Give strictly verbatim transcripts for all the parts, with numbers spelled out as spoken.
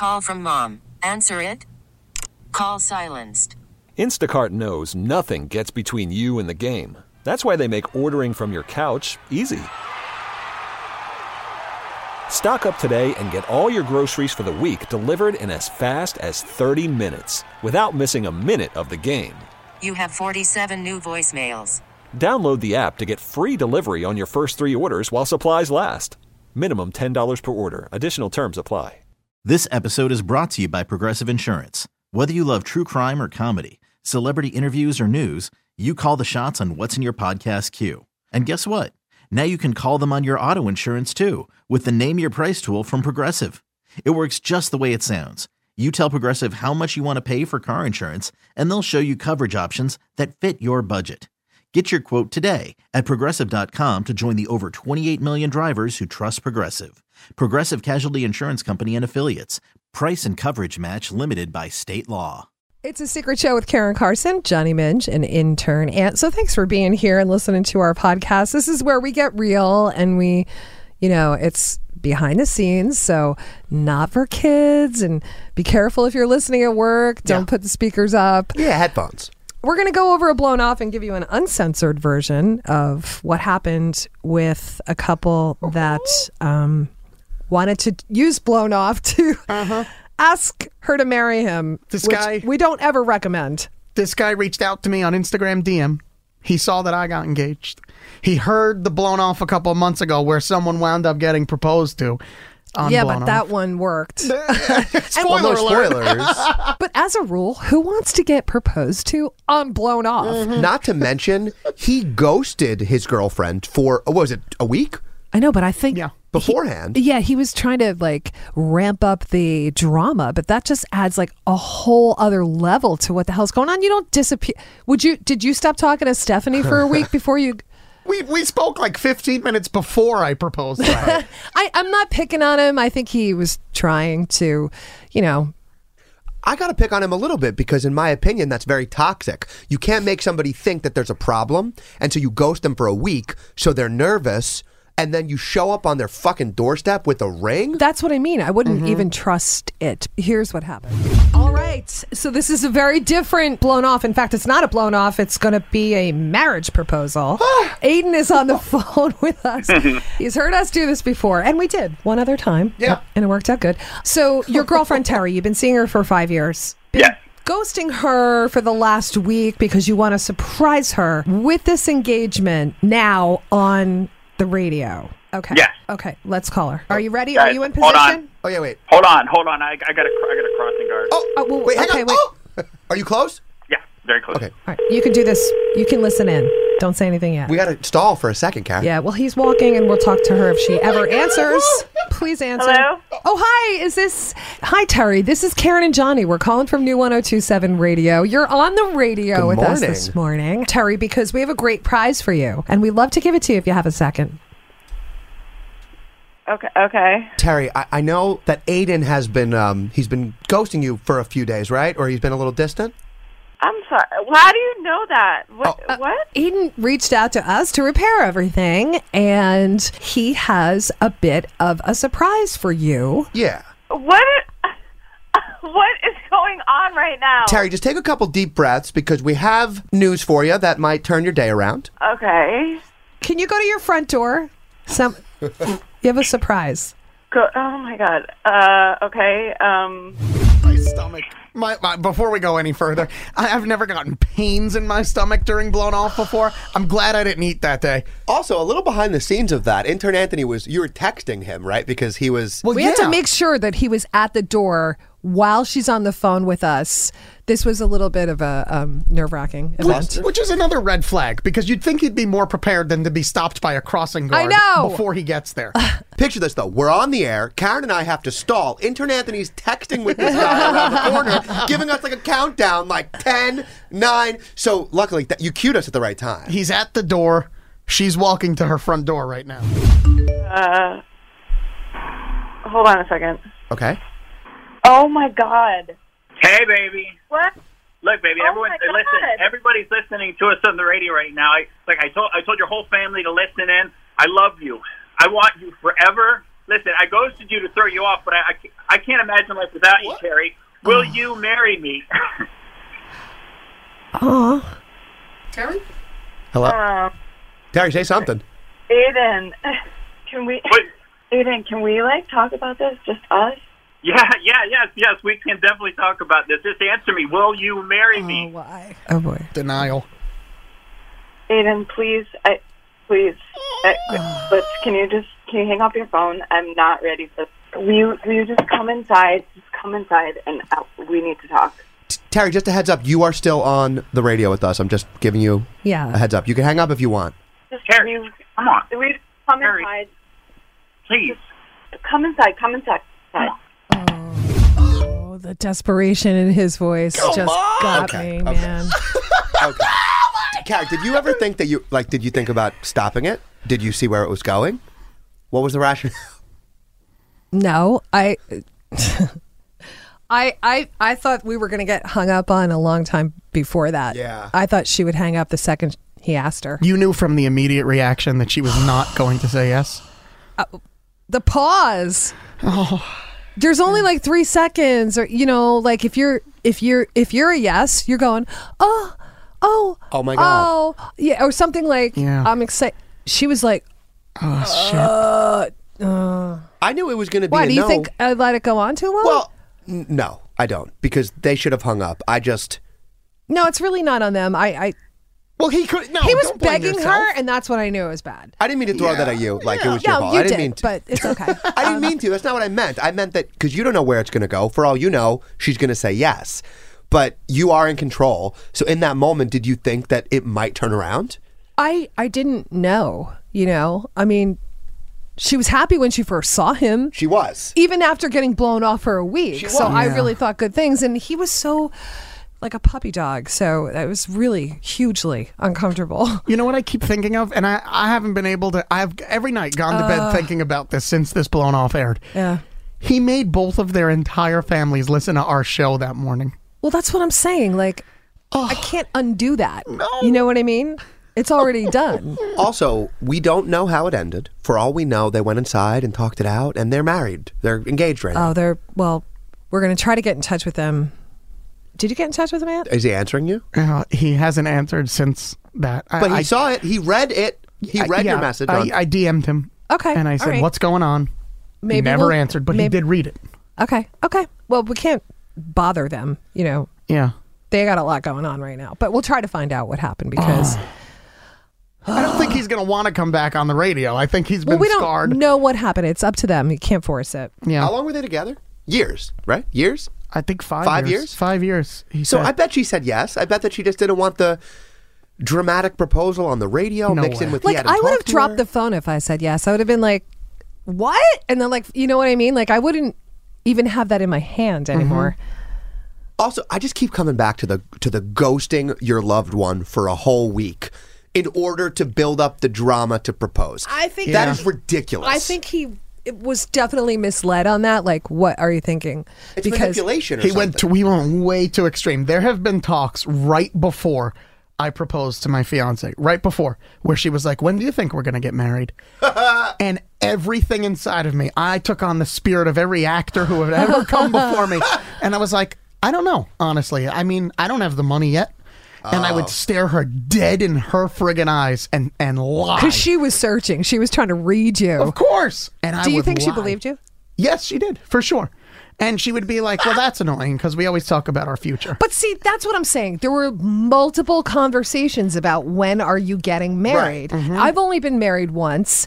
Call from mom. Answer it. Call silenced. Instacart knows nothing gets between you and the game. That's why they make ordering from your couch easy. Stock up today and get all your groceries for the week delivered in as fast as thirty minutes without missing a minute of the game. You have forty-seven new voicemails. Download the app to get free delivery on your first three orders while supplies last. Minimum ten dollars per order. Additional terms apply. This episode is brought to you by Progressive Insurance. Whether you love true crime or comedy, celebrity interviews or news, you call the shots on what's in your podcast queue. And guess what? Now you can call them on your auto insurance too with the Name Your Price tool from Progressive. It works just the way it sounds. You tell Progressive how much you want to pay for car insurance, and they'll show you coverage options that fit your budget. Get your quote today at Progressive dot com to join the over twenty-eight million drivers who trust Progressive. Progressive Casualty Insurance Company and Affiliates. Price and coverage match limited by state law. It's a Secret Show with Karen Carson, Johnny Minge, an intern. And so thanks for being here and listening to our podcast. This is where we get real and we, you know, it's behind the scenes, so not for kids. And be careful if you're listening at work. Don't yeah. put the speakers up. Yeah, headphones. We're going to go over a blown off and give you an uncensored version of what happened with a couple that um, wanted to use blown off to uh-huh. ask her to marry him. This guy, we don't ever recommend. This guy reached out to me on Instagram D M. He saw that I got engaged. He heard the blown off a couple of months ago where someone wound up getting proposed to. Yeah, but off. That one worked. Spoiler well, no spoilers. But as a rule, who wants to get proposed to on blown off? Mm-hmm. Not to mention, he ghosted his girlfriend for, what was it, a week? I know, but I think... Yeah. Beforehand. He, yeah, he was trying to like ramp up the drama, but that just adds like a whole other level to what the hell's going on. You don't disappear. Would you, did you stop talking to Stephanie for a week before you... We we spoke like fifteen minutes before I proposed to her. I, I'm not picking on him. I think he was trying to, you know... I got to pick on him a little bit because in my opinion, that's very toxic. You can't make somebody think that there's a problem, and so you ghost them for a week so they're nervous, and then you show up on their fucking doorstep with a ring? That's what I mean. I wouldn't mm-hmm. even trust it. Here's what happened. All right. So this is a very different blown off. In fact, it's not a blown off. It's going to be a marriage proposal. Aiden is on the phone with us. He's heard us do this before, and we did one other time. Yeah. And it worked out good. So your girlfriend, Terry, you've been seeing her for five years. Yes. Ghosting her for the last week because you want to surprise her with this engagement now on the radio. Okay. Yes. Okay. Let's call her. Are you ready? Guys, Are you in hold position? on. Oh, yeah, wait. Hold on. Hold on. I, I got a, I got a crossing guard. Oh, Oh, well, wait, hang okay, on. wait. Oh! Are you close? Yeah, very close. Okay. All right. You can do this. You can listen in. Don't say anything yet. We got to stall for a second, Karen. Yeah, well, he's walking, and we'll talk to her if she ever answers. Please answer. Hello? Oh, hi. Is this... Hi, Terry. This is Karen and Johnny. We're calling from New one oh two seven Radio. You're on the radio Good with us morning. this morning, Terry, because we have a great prize for you, and we'd love to give it to you if you have a second. Okay. Okay. Terry, I, I know that Aiden has been, um, he's been ghosting you for a few days, right? Or he's been a little distant? I'm sorry. How do you know that? What? Oh. Uh, what? Aiden reached out to us to repair everything, and he has a bit of a surprise for you. Yeah. What? What is going on right now? Terry, just take a couple deep breaths because we have news for you that might turn your day around. Okay. Can you go to your front door? Some, you have a surprise. Go, oh my God. Uh. Okay. Um. My stomach. My, my before we go any further, I, I've never gotten pains in my stomach during blown off before. I'm glad I didn't eat that day. Also, a little behind the scenes of that, intern Anthony was, you were texting him, right? Because he was... Well, We yeah. had to make sure that he was at the door while she's on the phone with us. This was a little bit of a um, nerve-wracking event. Which, which is another red flag, because you'd think he'd be more prepared than to be stopped by a crossing guard I know. before he gets there. Picture this, though. We're on the air. Karen and I have to stall. Intern Anthony's texting with this guy around the corner, giving us like a countdown, like ten, nine. So luckily, that you cued us at the right time. He's at the door. She's walking to her front door right now. Uh. Hold on a second. Okay. Oh my God. Hey, baby. What? Look, baby. Oh everyone, my God. listen. Everybody's listening to us on the radio right now. I, like I told, I told your whole family to listen in. I love you. I want you forever listen, I ghosted you to throw you off, but I, I, ca- I can't imagine life without you, Terry. Will you marry me? Aw. Terry? Hello? Um, Terry, say something. Aiden, can we? Wait. Aiden, can we like talk about this? Just us? Yeah, yeah, yes, yes. We can definitely talk about this. Just answer me. Will you marry Oh, me? why? Oh, boy. Denial. Aiden, please, I, please, I, let's. Can you just? Can you hang up your phone? I'm not ready for. Will you? Will you just come inside? Just come inside, and uh, we need to talk. T- Terry, just a heads up. You are still on the radio with us. I'm just giving you a Yeah. heads up. You can hang up if you want. Just Terry, can you, come on. Will you come Terry. inside? Please. Come inside. Come inside. Come on. Oh, the desperation in his voice just got Okay, me, okay. man. Okay. Carrie, did you ever think that you, like, did you think about stopping it? Did you see where it was going? What was the rationale? No, I, I, I, I thought we were going to get hung up on a long time before that. Yeah. I thought she would hang up the second he asked her. You knew from the immediate reaction that she was not going to say yes? The pause. There's only like three seconds, or you know, like if you're if you're if you're a yes, you're going, oh, oh, Oh, my God. oh, yeah, or something like, Yeah. I'm excited. She was like, Oh, shit. uh, uh. I knew it was going to be Why a do you no. think I let it go on too long? Well, n- no, I don't, because they should have hung up. I just, no, it's really not on them. I, I Well, he could. No, he was don't blame begging yourself. her, and that's when I knew it was bad. I didn't mean to throw that at you like it was your No, fault. you I didn't did, mean to. but it's okay. I didn't mean to. That's not what I meant. I meant that because you don't know where it's going to go. For all you know, she's going to say yes. But you are in control. So in that moment, did you think that it might turn around? I I didn't know. You know, I mean, she was happy when she first saw him. She was. Even after getting blown off for a week. She So was. I Yeah. really thought good things. And he was so like a puppy dog. So it was really hugely uncomfortable. You know what I keep thinking of? And I, I haven't been able to. I've every night gone to bed thinking about this since this blown off aired. Yeah. He made both of their entire families listen to our show that morning. Well, that's what I'm saying. Like, I can't undo that. No. You know what I mean? It's already done. Also, we don't know how it ended. For all we know, they went inside and talked it out, and they're married. They're engaged right now. Oh, they're, well, we're going to try to get in touch with them. Did you get in touch with them, Aunt? Is he answering you? Uh, he hasn't answered since that. I- But he I, saw it. He read it. He I- read yeah, your message. I, on- I D M'd him. Okay. And I all said, right. "What's going on?" Maybe he never we'll- answered, but he maybe- did read it. Okay. Okay. Well, we can't bother them. You know, Yeah. they got a lot going on right now. But we'll try to find out what happened because I don't think he's going to want to come back on the radio. I think he's been well, we don't scarred. know what happened. It's up to them. You can't force it. Yeah. How long were they together? Years, right? Years? I think five. Five years. years? Five years. He So said. I bet she said yes. I bet that she just didn't want the dramatic proposal on the radio No mixed in way. with Like, he hadn't I would have talked to dropped her. the phone if I said yes. I would have been like, what? And then, like, you know what I mean? Like, I wouldn't even have that in my hand anymore. Also, I just keep coming back to the to the ghosting your loved one for a whole week in order to build up the drama to propose. I think that Yeah. is ridiculous. I think he it was definitely misled on that. Like, what are you thinking? it's manipulation. Or he something. went to. We went way too extreme. There have been talks right before I proposed to my fiance, right before, where she was like, "When do you think we're going to get married?" And everything inside of me, I took on the spirit of every actor who had ever come before me, and I was like, "I don't know, honestly. I mean, I don't have the money yet." And I would stare her dead in her friggin' eyes and, and lie. Because she was searching. She was trying to read you. Of course. And I Do you would think she lie. believed you? Yes, she did, for sure. And she would be like, well, that's annoying because we always talk about our future. But see, that's what I'm saying. There were multiple conversations about when are you getting married. I've only been married once.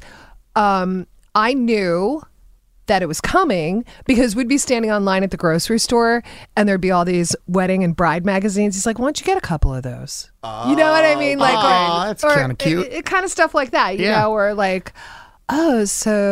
Um, I knew that it was coming because we'd be standing online at the grocery store and there'd be all these wedding and bride magazines. He's like, why don't you get a couple of those? You know what I mean? Like, Oh, or- that's or kinda cute. It, it, kind of stuff like that, you Yeah. know, or like, oh,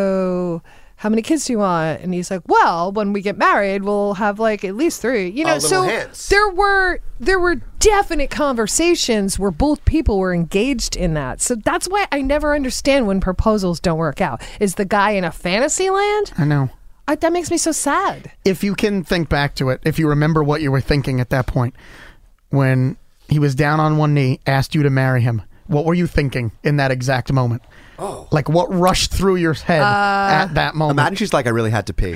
so how many kids do you want? And he's like, well, when we get married, we'll have like at least three. You know, Oh, little so hints. there were there were definite conversations where both people were engaged in that. So that's why I never understand when proposals don't work out. Is the guy in a fantasy land? I know. I, that makes me so sad. If you can think back to it, if you remember what you were thinking at that point, when he was down on one knee, asked you to marry him, what were you thinking in that exact moment? Oh. Like what rushed through your head Uh, at that moment? Imagine she's like, I really had to pee.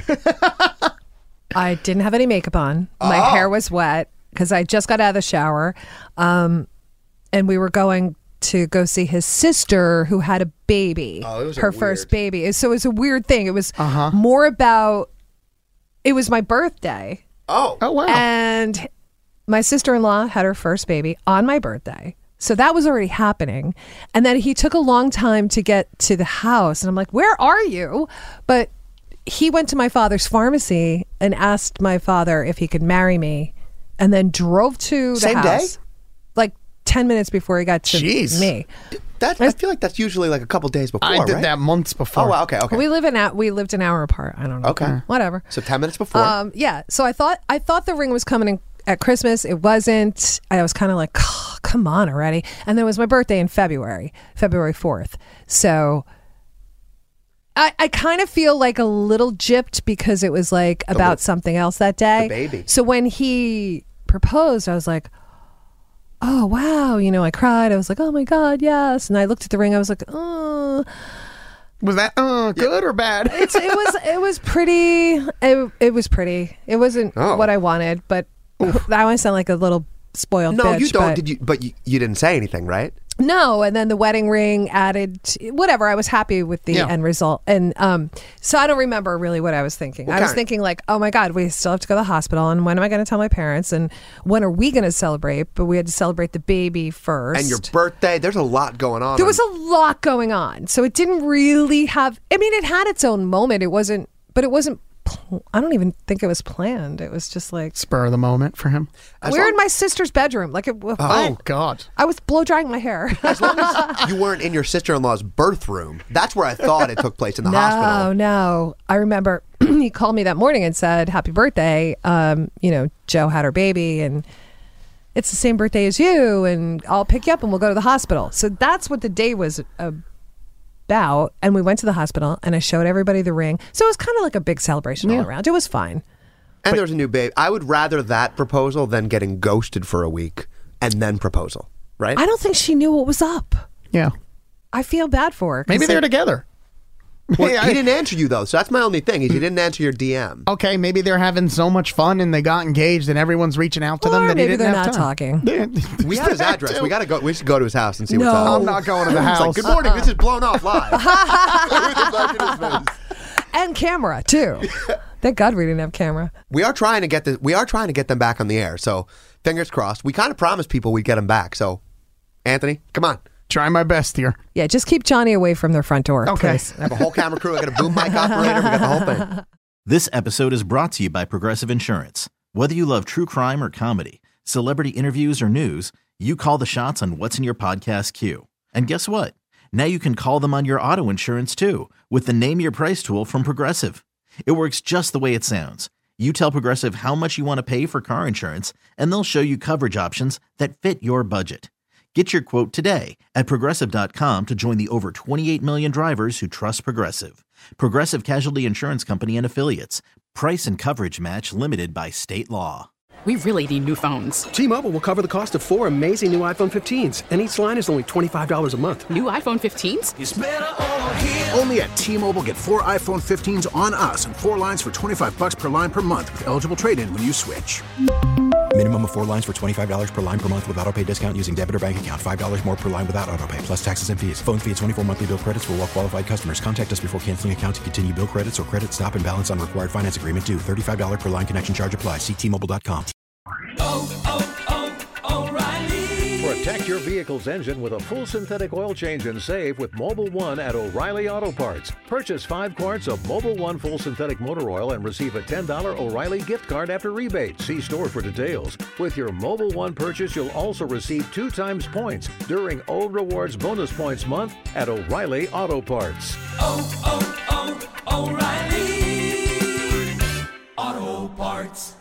I didn't have any makeup on. My Oh. hair was wet because I just got out of the shower. Um, and we were going to go see his sister who had a baby. Oh, it was a her weird- first baby. So it was a weird thing. It was Uh-huh. more about, it was my birthday. Oh. Oh, wow. And my sister-in-law had her first baby on my birthday. So that was already happening. And then he took a long time to get to the house. And I'm like, where are you? But he went to my father's pharmacy and asked my father if he could marry me and then drove to the Same day? house. Like ten minutes before he got to Jeez. me. That, I feel like that's usually like a couple days before, I did right? that months before. Oh, wow, okay, okay. We live in a, we lived an hour apart. I don't know. Okay. Whatever. So ten minutes before. Um, yeah. So I thought I thought the ring was coming in at Christmas. It wasn't. I was kind of like, oh, come on already. And then it was my birthday in February, February fourth. So I, I kind of feel like a little gypped because it was like about little- something else that day. the baby. So when he proposed, I was like, oh, wow. You know, I cried. I was like, oh my God, yes. And I looked at the ring. I was like, oh. Was that uh, good or bad? It's, it was it was pretty. It, it was pretty. It wasn't Oh. what I wanted, but I want to sound like a little spoiled no, bitch. you don't. But Did you? But you, you didn't say anything, right? no, and then the wedding ring added. To, whatever. I was happy with the Yeah. end result, and um, so I don't remember really what I was thinking. I was Okay. thinking like, oh my God, we still have to go to the hospital, and when am I going to tell my parents, and when are we going to celebrate? But we had to celebrate the baby first. And your birthday. There's a lot going on. There was a lot going on, so it didn't really have. I mean, it had its own moment. It wasn't, but it wasn't. pl- I don't even think it was planned. It was just like Spur of the moment for him. As we're long- in my sister's bedroom. Like it, Oh, I, God. I was blow drying my hair. As long as you weren't in your sister-in-law's birth room. That's where I thought it took place in the no, hospital. no. I remember he called me that morning and said, "Happy birthday." Um, you know, Joe had her baby, and it's the same birthday as you, and I'll pick you up, and we'll go to the hospital. So that's what the day was about. And we went to the hospital, and I showed everybody the ring. So it was kind of like a big celebration all around. It was fine. And there was a new baby. I would rather that proposal than getting ghosted for a week and then proposal, right? I don't think she knew what was up. Yeah. I feel bad for her. 'cause Maybe they're like- together. Well, Yeah, he I- didn't answer you though, so that's my only thing. Is he didn't answer your D M. Okay, maybe they're having so much fun and they got engaged and everyone's reaching out to them Or that he maybe didn't they're have not time. talking. We have his address. We gotta go. We should go to his house and see what's No. up. I'm not going to the It's house. like, good morning. This is blown off live. With the bug in his face. And camera, too. Thank God we didn't have camera. We are trying to get the. We are trying to get them back on the air. So fingers crossed. We kind of promised people we'd get them back. So Anthony, come on. Try my best here. Yeah, just keep Johnny away from their front door, Okay. please. I have a whole camera crew. I got a boom mic operator. We got the whole thing. This episode is brought to you by Progressive Insurance. Whether you love true crime or comedy, celebrity interviews or news, you call the shots on what's in your podcast queue. And guess what? Now you can call them on your auto insurance too with the Name Your Price tool from Progressive. It works just the way it sounds. You tell Progressive how much you want to pay for car insurance, and they'll show you coverage options that fit your budget. Get your quote today at Progressive dot com to join the over twenty-eight million drivers who trust Progressive. Progressive Casualty Insurance Company and Affiliates. Price and coverage match limited by state law. We really need new phones. T-Mobile will cover the cost of four amazing new iPhone fifteens, and each line is only twenty-five dollars a month. New iPhone fifteens? Only at T-Mobile, get four iPhone fifteens on us and four lines for twenty-five bucks per line per month with eligible trade-in when you switch. Minimum of four lines for twenty-five dollars per line per month with autopay discount using debit or bank account. five dollars more per line without autopay, plus taxes and fees. Phone fee at twenty-four monthly bill credits for well-qualified customers. Contact us before canceling account to continue bill credits or credit stop and balance on required finance agreement due. thirty-five dollars per line connection charge applies. See T Mobile dot com. Oh, oh, oh, O'Reilly. Protect your vehicle's engine with a full synthetic oil change and save with Mobile One at O'Reilly Auto Parts. Purchase five quarts of Mobile One full synthetic motor oil and receive a ten dollars O'Reilly gift card after rebate. See store for details. With your Mobile One purchase, you'll also receive two times points during O Rewards Bonus Points Month at O'Reilly Auto Parts. Oh, oh, oh, O'Reilly Auto Parts.